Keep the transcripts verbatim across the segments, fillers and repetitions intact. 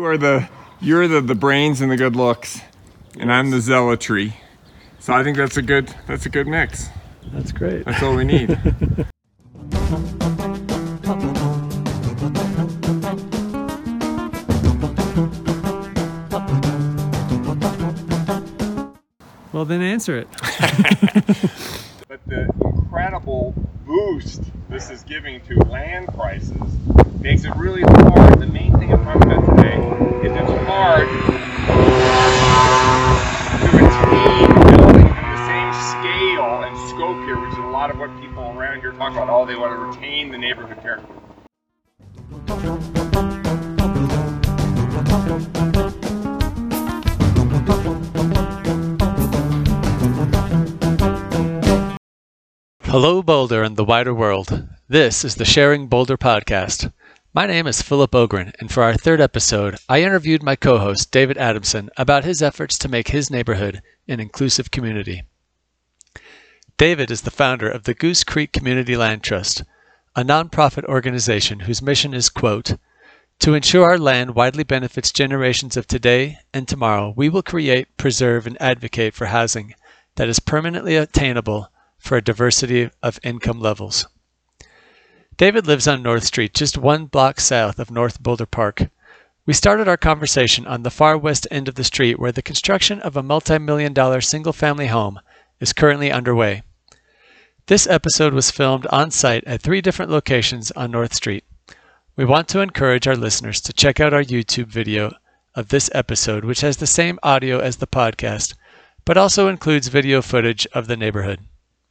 are the you're the, the brains and the good looks, and I'm the zealotry. So I think that's a good that's a good mix. That's great. That's all we need. Well, then answer it. But the incredible boost this is giving to land prices makes it really hard. The main thing I'm talking about today is it's hard to retain buildings of the same scale and scope here, which is a lot of what people around here talk about. Oh, they want to retain the neighborhood character. Hello, Boulder and the wider world. This is the Sharing Boulder podcast. My name is Philip Ogren, and for our third episode, I interviewed my co-host, David Adamson, about his efforts to make his neighborhood an inclusive community. David is the founder of the Goose Creek Community Land Trust, a nonprofit organization whose mission is, quote, to ensure our land widely benefits generations of today and tomorrow, we will create, preserve, and advocate for housing that is permanently attainable for a diversity of income levels. David lives on North Street, just one block south of North Boulder Park. We started our conversation on the far west end of the street where the construction of a multi-million dollar single-family home is currently underway. This episode was filmed on site at three different locations on North Street. We want to encourage our listeners to check out our YouTube video of this episode, which has the same audio as the podcast, but also includes video footage of the neighborhood.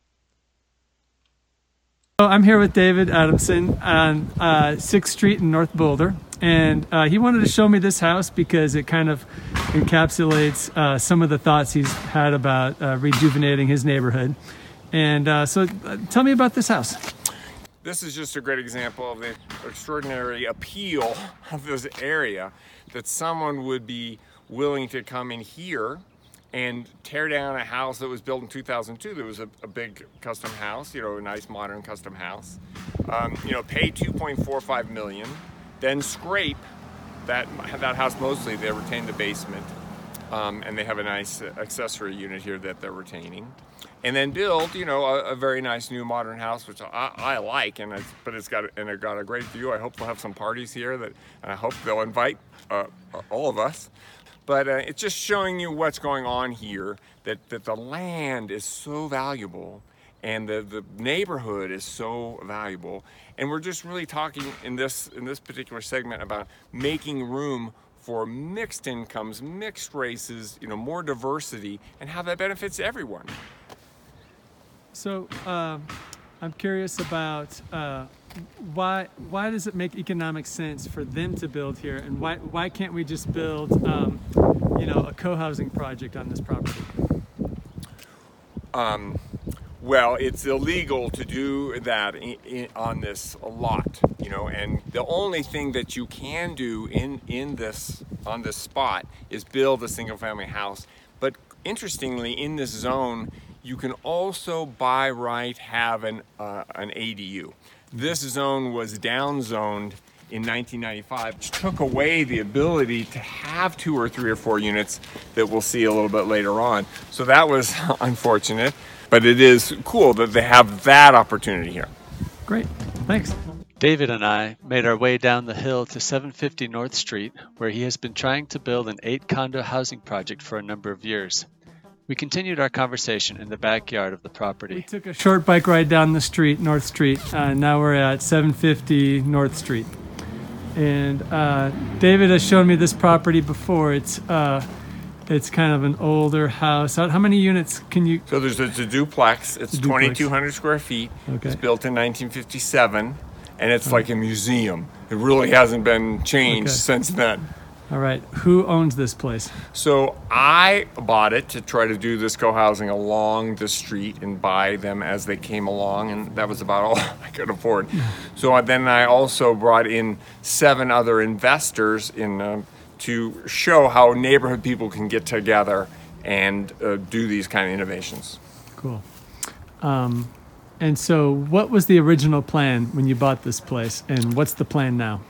I'm here with David Adamson on uh, sixth Street in North Boulder, and uh, he wanted to show me this house because it kind of encapsulates uh, some of the thoughts he's had about uh, rejuvenating his neighborhood. And uh, so uh, tell me about this house. This is just a great example of the extraordinary appeal of this area, that someone would be willing to come in here and tear down a house that was built in two thousand two. There was a, a big custom house, you know, a nice modern custom house. Um, you know, pay two point four five million, then scrape that that house mostly. They retain the basement, um, and they have a nice accessory unit here that they're retaining, and then build, you know, a, a very nice new modern house, which I, I like, and it's, but it's got and it got a great view. I hope they'll have some parties here that, and I hope they'll invite uh, all of us. But uh, it's just showing you what's going on here, that, that the land is so valuable and the, the neighborhood is so valuable. And we're just really talking in this, in this particular segment about making room for mixed incomes, mixed races, you know, more diversity, and how that benefits everyone. So uh, I'm curious about uh, why why does it make economic sense for them to build here, and why why can't we just build um, you know a co-housing project on this property? Um, well, it's illegal to do that in, in, on this lot, you know, and the only thing that you can do in in this on this spot is build a single-family house. But interestingly, in this zone, you can also by right have an uh, an A D U. This zone was downzoned in nineteen ninety-five, which took away the ability to have two or three or four units that we'll see a little bit later on. So that was unfortunate, but it is cool that they have that opportunity here. Great, thanks. David and I made our way down the hill to seven fifty North Street, where he has been trying to build an eight condo housing project for a number of years. We continued our conversation in the backyard of the property. We took a short bike ride down the street, North Street. Uh, now we're at seven fifty North Street. And uh, David has shown me this property before. It's uh, it's kind of an older house. How, how many units can you... So there's a, a duplex. It's twenty-two hundred square feet. Okay. It's built in nineteen fifty-seven, and it's like a museum. It really hasn't been changed Okay. since then. All right. Who owns this place? So I bought it to try to do this co-housing along the street and buy them as they came along, and that was about all I could afford. So then I also brought in seven other investors in uh, to show how neighborhood people can get together and uh, do these kind of innovations. Cool. Um, and so what was the original plan when you bought this place, and what's the plan now?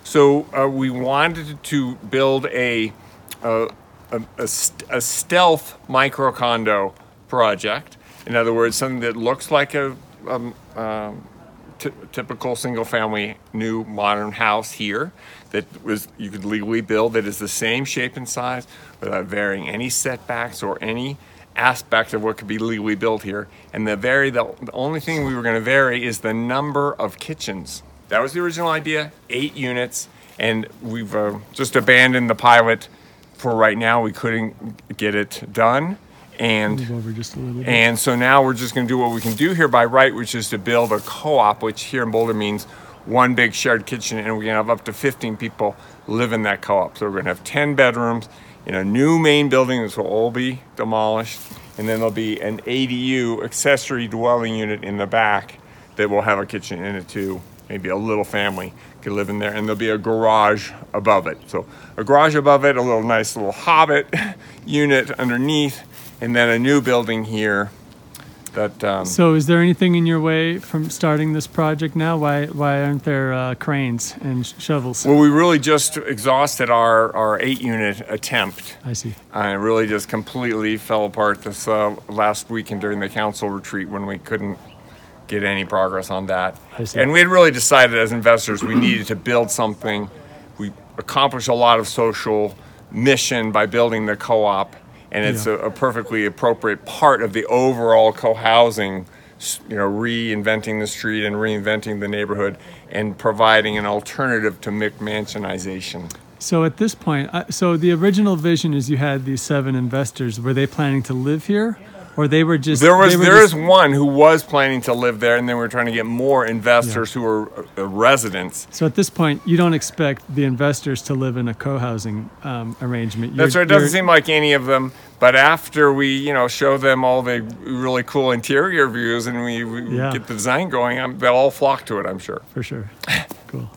So uh, we wanted to build a, a, a, a, st- a stealth micro condo project. In other words, something that looks like a um, um, t- typical single family new modern house here that was you could legally build that is the same shape and size without varying any setbacks or any aspect of what could be legally built here. And the very the, the only thing we were going to vary is the number of kitchens. That was the original idea, eight units, and we've uh, just abandoned the pilot for right now. We couldn't get it done. And Move over just a little bit. and so now we're just going to do what we can do here by right, which is to build a co-op, which here in Boulder means one big shared kitchen, and we're going to have up to fifteen people live in that co-op. So we're going to have ten bedrooms in a new main building. This will all be demolished, and then there'll be an A D U, accessory dwelling unit, in the back that will have a kitchen in it too. Maybe a little family could live in there, and there'll be a garage above it. So a garage above it, a little nice little hobbit unit underneath, and then a new building here that um, So is there anything in your way from starting this project now? Why why aren't there uh, cranes and sh- shovels? well, we really just exhausted our, our eight unit attempt. I see. Uh, it really just completely fell apart this uh, last weekend during the council retreat when we couldn't get any progress on that. I see. And we had really decided as investors we needed to build something. We accomplished a lot of social mission by building the co-op, and it's Yeah. a, a perfectly appropriate part of the overall co-housing, s- you know, reinventing the street and reinventing the neighborhood and providing an alternative to McMansionization. So at this point, uh, so the original vision is you had these seven investors. Were they planning to live here, or they were just There was they were there just- is one who was planning to live there, and then we we're trying to get more investors who are uh, residents. So at this point, you don't expect the investors to live in a co-housing um, arrangement. That's You're- right. It doesn't you're- seem like any of them. But after we, you know, show them all the really cool interior views and we, we Yeah. get the design going, I'm, they'll all flock to it, I'm sure. For sure. Cool.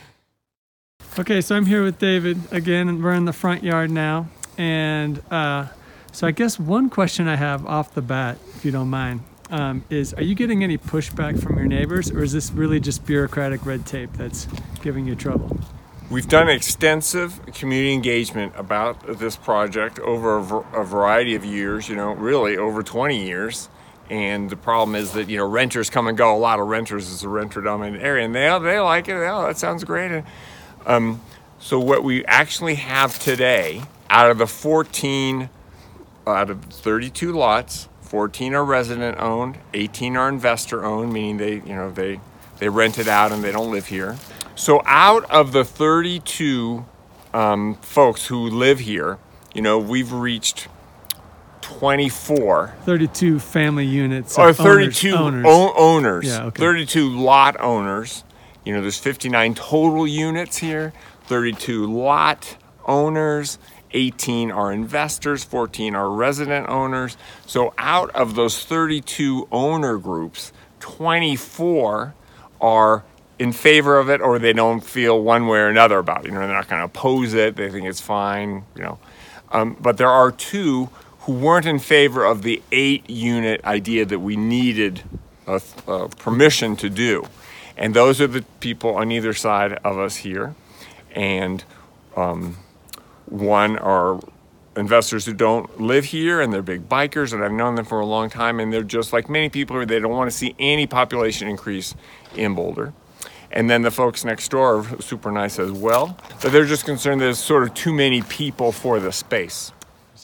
Okay, so I'm here with David again, and we're in the front yard now. And uh, so I guess one question I have off the bat, if you don't mind, um, is are you getting any pushback from your neighbors, or is this really just bureaucratic red tape that's giving you trouble? We've done extensive community engagement about this project over a, v- a variety of years, you know, really over twenty years. And the problem is that, you know, renters come and go. A lot of renters is a renter dominated area, and they, they like it. Oh, that sounds great. And, um, so what we actually have today, out of the fourteen, out of thirty-two lots, fourteen are resident owned, eighteen are investor owned, meaning they, you know, they, they rent it out and they don't live here. So out of the thirty-two um, folks who live here, you know, we've reached twenty-four. thirty-two family units. Or of thirty-two owners. owners. owners. Yeah, okay. thirty-two lot owners. You know, there's fifty-nine total units here. thirty-two lot owners. eighteen are investors. fourteen are resident owners. So out of those thirty-two owner groups, twenty-four are in favor of it, or they don't feel one way or another about it. You know, they're not going to oppose it. They think it's fine. You know, um, but there are two who weren't in favor of the eight-unit idea that we needed a, a permission to do, and those are the people on either side of us here. And um, one are investors who don't live here, and they're big bikers, and I've known them for a long time, and they're just like many people here. They don't want to see any population increase in Boulder. And then the folks next door are super nice as well, but they're just concerned there's sort of too many people for the space.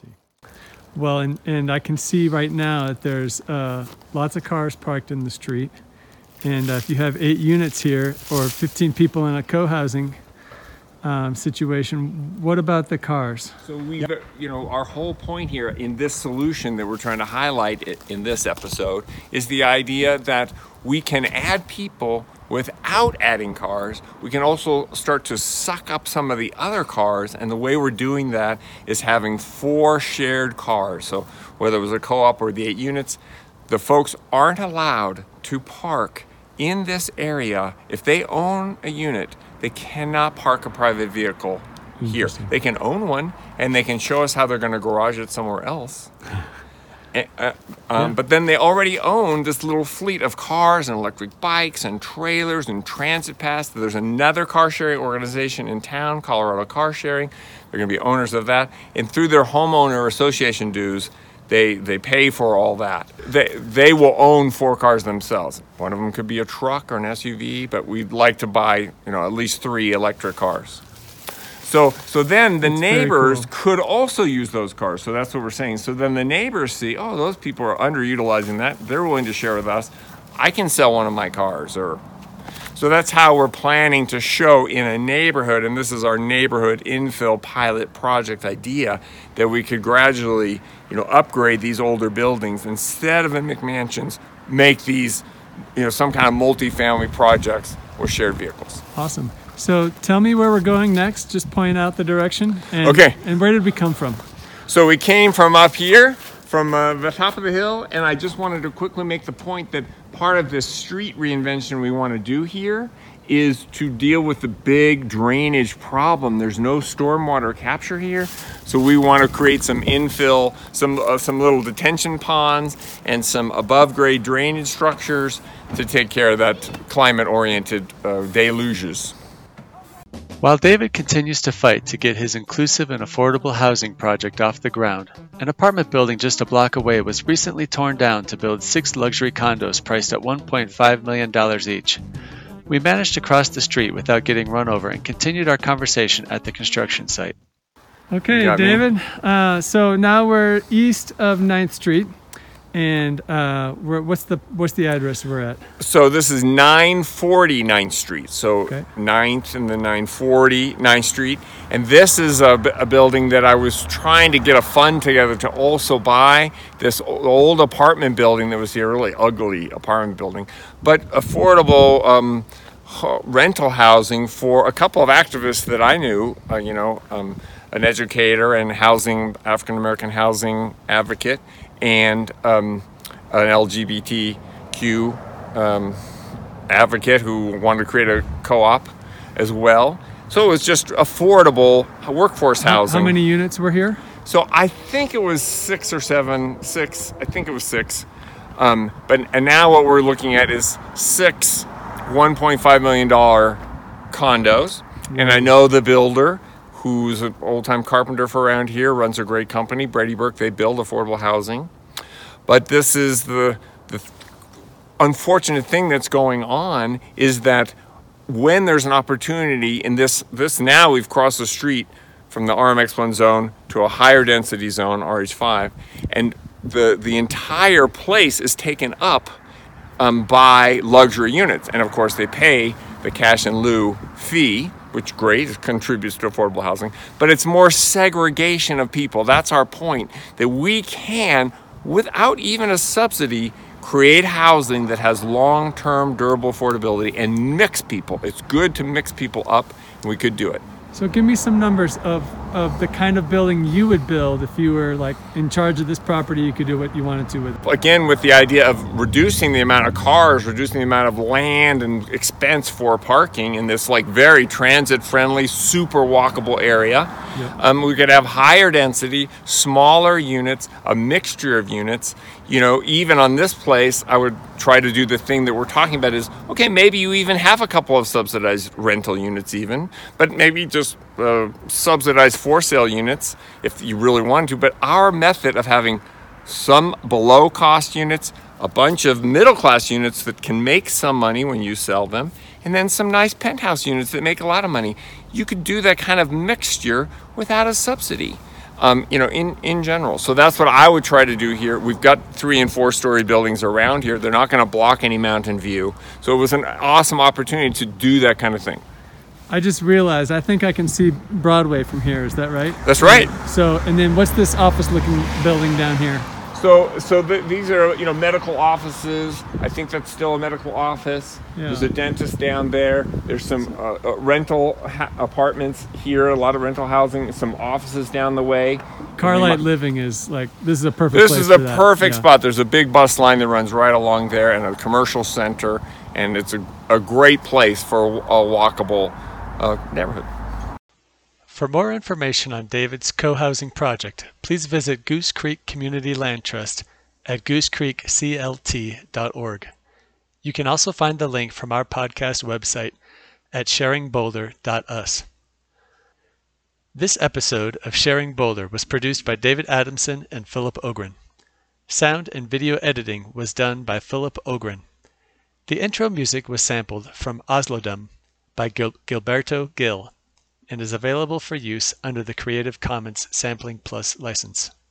Well, and, and I can see right now that there's uh, lots of cars parked in the street. And uh, if you have eight units here or fifteen people in a co-housing um, situation, what about the cars? So we, you know, our whole point here in this solution that we're trying to highlight in this episode is the idea that we can add people without adding cars. We can also start to suck up some of the other cars, and the way we're doing that is having four shared cars. So whether it was a co-op or the eight units, the folks aren't allowed to park in this area. If they own a unit, they cannot park a private vehicle here. They can own one, and they can show us how they're going to garage it somewhere else. Uh, um, yeah. But then they already own this little fleet of cars and electric bikes and trailers and transit pass. There's another car sharing organization in town, Colorado Car Sharing. They're going to be owners of that. And through their homeowner association dues, they they pay for all that. They they will own four cars themselves. One of them could be a truck or an S U V, but we'd like to buy, you know, at least three electric cars. So so then the that's neighbors cool. could also use those cars. So that's what we're saying. So then the neighbors see, oh, those people are underutilizing that. They're willing to share with us. I can sell one of my cars. Or so that's how we're planning to show in a neighborhood, and this is our neighborhood infill pilot project idea, that we could gradually, you know, upgrade these older buildings instead of in McMansions, make these, you know, some kind of multi-family projects with shared vehicles. Awesome. So tell me where we're going next. Just point out the direction. And, okay. And where did we come from? So we came from up here, from uh, the top of the hill, and I just wanted to quickly make the point that part of this street reinvention we want to do here is to deal with the big drainage problem. There's no stormwater capture here, so we want to create some infill, some uh, some little detention ponds and some above grade drainage structures to take care of that climate-oriented uh, deluges. While David continues to fight to get his inclusive and affordable housing project off the ground, an apartment building just a block away was recently torn down to build six luxury condos priced at one point five million dollars each. We managed to cross the street without getting run over and continued our conversation at the construction site. Okay, David. Uh, so now we're east of ninth Street. And uh, we're, what's the what's the address we're at? So this is nine forty ninth Street. So okay. ninth and the nine forty ninth Street. And this is a, a building that I was trying to get a fund together to also buy. This old apartment building that was here, really ugly apartment building, but affordable um, rental housing for a couple of activists that I knew, uh, you know, um, an educator and housing, African-American housing advocate, and um, an L G B T Q um, advocate who wanted to create a co-op as well. So it was just affordable workforce housing. How many units were here? So I think it was six or seven, six, I think it was six. Um, but and now what we're looking at is six one point five million dollars condos. Mm-hmm. And I know the builder, who's an old-time carpenter for around here, runs a great company, Brady Burke. They build affordable housing. But this is the, the unfortunate thing that's going on, is that when there's an opportunity in this, this now we've crossed the street from the R M X one zone to a higher density zone, R H five, and the, the entire place is taken up um, by luxury units. And of course they pay the cash in lieu fee, which great, it contributes to affordable housing, but it's more segregation of people. That's our point, that we can, without even a subsidy, create housing that has long-term durable affordability and mix people. It's good to mix people up, and we could do it. So give me some numbers of, of the kind of building you would build if you were like in charge of this property. You could do what you wanted to with it. Again, with the idea of reducing the amount of cars, reducing the amount of land and expense for parking in this like very transit-friendly, super walkable area. Yep. Um, we could have higher density, smaller units, a mixture of units. You know, even on this place, I would try to do the thing that we're talking about is, okay, maybe you even have a couple of subsidized rental units even, but maybe just uh, subsidized for sale units if you really wanted to. But our method of having some below cost units, a bunch of middle class units that can make some money when you sell them, and then some nice penthouse units that make a lot of money. You could do that kind of mixture without a subsidy. Um, you know, in, in general. So that's what I would try to do here. We've got three and four story buildings around here. They're not going to block any mountain view. So it was an awesome opportunity to do that kind of thing. I just realized, I think I can see Broadway from here. Is that right? That's right. So, and then what's this office looking building down here? So, so the, these are, you know, medical offices. I think that's still a medical office. Yeah. There's a dentist down there. There's some uh, uh, rental ha- apartments here, a lot of rental housing, some offices down the way. Carlight Living is like, this is a perfect this place is a for that. perfect Yeah. spot. There's a big bus line that runs right along there and a commercial center, and it's a, a great place for a, a walkable uh, neighborhood. For more information on David's co-housing project, please visit Goose Creek Community Land Trust at goose creek c l t dot org. You can also find the link from our podcast website at sharing boulder dot u s. This episode of Sharing Boulder was produced by David Adamson and Philip Ogren. Sound and video editing was done by Philip Ogren. The intro music was sampled from Oslodom by Gil- Gilberto Gil and is available for use under the Creative Commons Sampling Plus license.